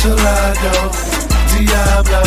Gelato, Diablo,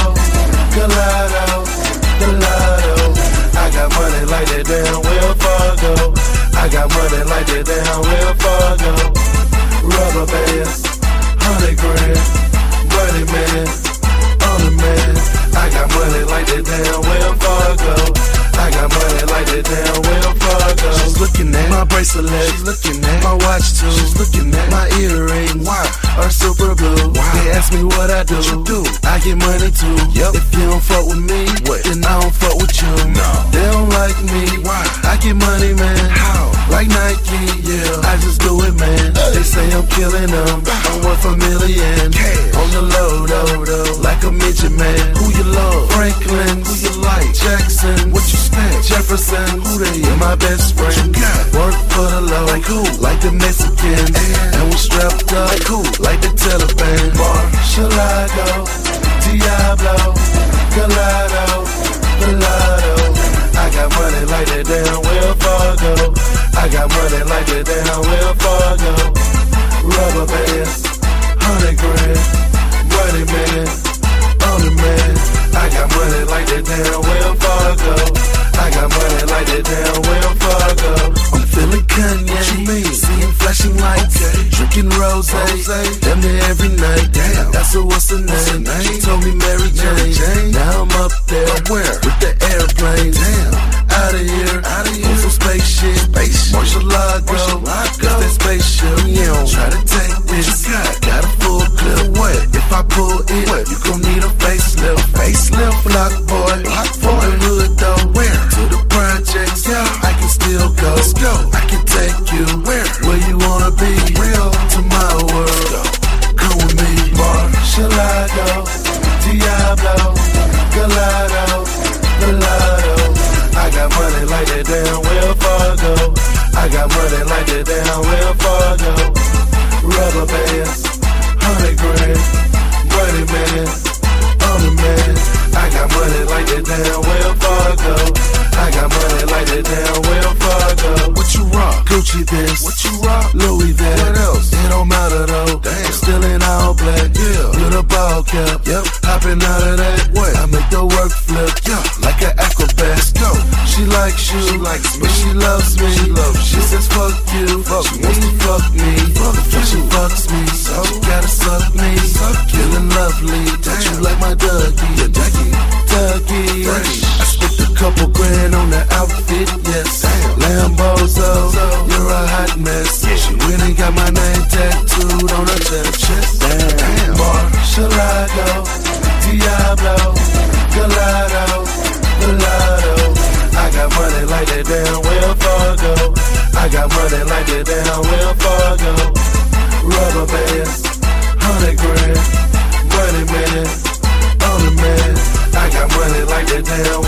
Gelato, Gelato. I got money like that damn Wells Fargo. I got money like that damn Wells Fargo. Rubber bands, 100 grand, Running Man, on the man. I got money like that damn Wells Fargo. I got money like that damn Wells Fargo. She's looking at my bracelet, she's looking at my watch too, she's looking at my earring, why? Are super blue. Why? They ask me what I do. What you do? I get money too. Yep. If you don't fuck with me, what? Then I don't fuck with you. No. They don't like me. Why? I get money, man. How? Like Nike. Yeah. I just do it, man. They say I'm killing them. I'm worth $1 million. On the low, though. Like a midget, man. Who you love? Franklin. Who you like? Jackson. What you stand? Jefferson. Who they? My best friend. Work for the low. Like who? Like the Mexicans. And we strapped up. Like who? Like the Taliban. Gelato, Diablo, Gelato, Gelato. I got money like that damn Wells Fargo. I got money like that damn Wells Fargo. Rubber bands, 100 grand, Running Man, on the man. I got money like that damn Wells Fargo. I got money like that damn Wells Fargo. I'm feeling Kanye. What you mean? Seeing flashing lights, drinking rose, damn near every night. Damn, that's what's the name? She told me Mary Jane. Now I'm up there, where? With the airplane. Damn, out of here, on some spaceship. Marshall-Lago, cause that spaceship. You don't try to take this. Got a full clip. What? If I pull it, you gon' need a facelift. Block boy, from the hood though. Where? To the projects, I can still go. Let's go. I can take you where you wanna be. Real to my world. Come with me. Gelato, Diablo, Gelato, Gelato. I got money like that damn Wells Fargo. I got money like that damn Wells Fargo. Rubber bands, 100 grand, Running Man, on the man. I got money like that damn Wells Fargo. I got money like that damn Wells Fargo. What you rock? Gucci this. What you rock? Louis that. What else? It don't matter though. Damn. Still in all black. Yeah. With a ball cap. Yep. Hopping out of that. What? I make the work flip. Yeah. Like an acrobat. Go. She likes you. She likes me. But she loves me. She says fuck you. She wants to fuck me. She fucks me. So gotta suck me. Feeling lovely. Don't you like my Dougie? Dougie. I spent a couple grand on the outfit, yes. Lambozo, you're a hot mess. She went and got my name tattooed on her chest. Damn. Gelato, Diablo, Gelato, Gelato. I got money like that damn Wells Fargo. I got money like that damn Wells Fargo. Rubber bands, 100 grand, Running Man, on the man. I got money like that damn